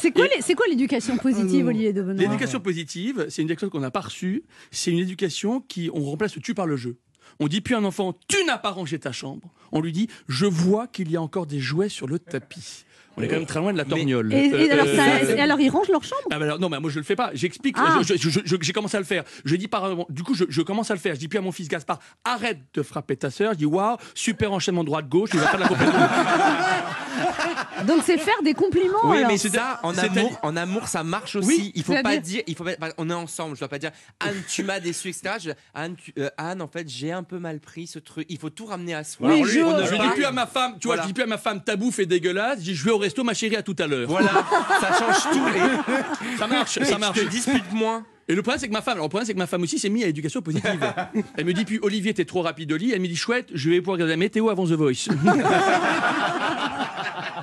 C'est quoi l'éducation positive, Olivier de Benoît? L'éducation positive, c'est une éducation qu'on n'a pas reçue. C'est une éducation on remplace le tu par le je. On dit plus à un enfant, tu n'as pas rangé ta chambre. On lui dit, je vois qu'il y a encore des jouets sur le tapis. On est quand même très loin de la torgnole. Alors, ils rangent leur chambre? Alors, non, mais moi je le fais pas. J'explique. J'ai commencé à le faire. Je dis du coup, je commence à le faire. Je dis plus à mon fils Gaspard, arrête de frapper ta sœur. Je dis, waouh, super enchaînement droite-gauche. Tu vas pas de la complètement. Donc c'est faire des compliments. Oui, alors. mais ça, en amour, ça marche aussi. Oui, il faut pas dire, on est ensemble. Je dois pas dire, Anne, tu m'as déçu, etc. Anne, en fait, j'ai un peu mal pris ce truc. Il faut tout ramener à soi. Oui, je dis plus à ma femme, tu vois, je dis plus à ma femme, ta bouffe est dégueulasse. Je dis, je vais au resto, ma chérie, à tout à l'heure. Voilà, ça change tout. Et ça marche. Je te dispute moins. Et le problème, c'est que ma femme aussi s'est mise à l'éducation positive. Elle me dit, puis Olivier, t'es trop rapide au lit. Elle me dit, chouette, je vais pouvoir regarder la météo avant The Voice.